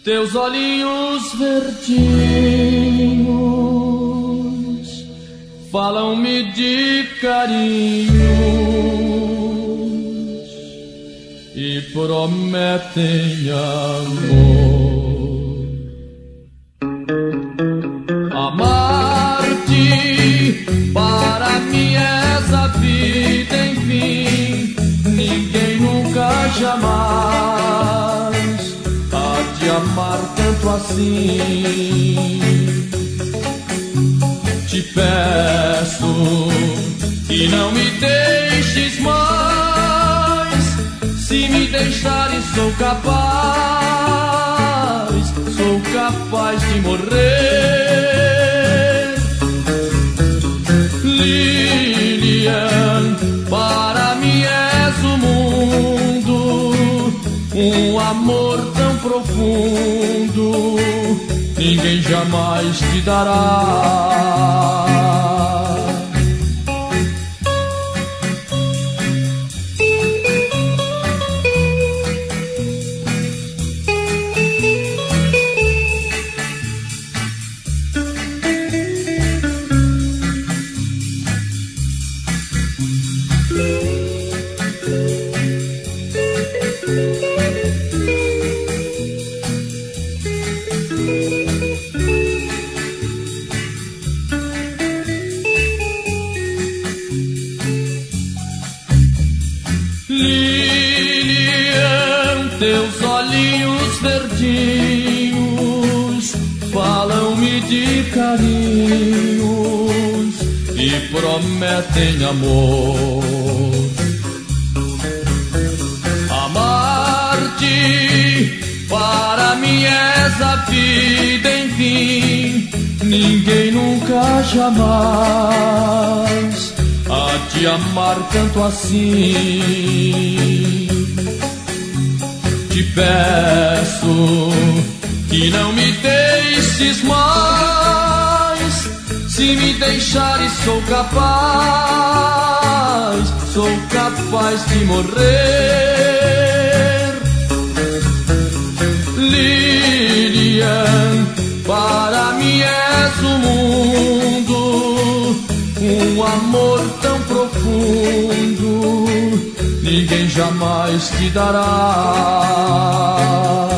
Teus olhinhos verdinhos falam-me de carinhos e prometem amor. Amar-te para mim és a vida, enfim, ninguém nunca jamais há de amar tanto assim. Te peço que não me deixes mais, se me deixares sou capaz de morrer. Lilian, para mim és o mundo, um amor tão profundo, ninguém jamais te dará. Lilian, teus olhinhos verdinhos falam-me de carinhos e prometem amor. Amar-te para mim és a vida, enfim, ninguém nunca jamais há de amar tanto assim. Te peço que não me deixes mais, se me deixares sou capaz de morrer. Lilian, para mim és o mundo, um amor tão profundo, ninguém jamais te dará.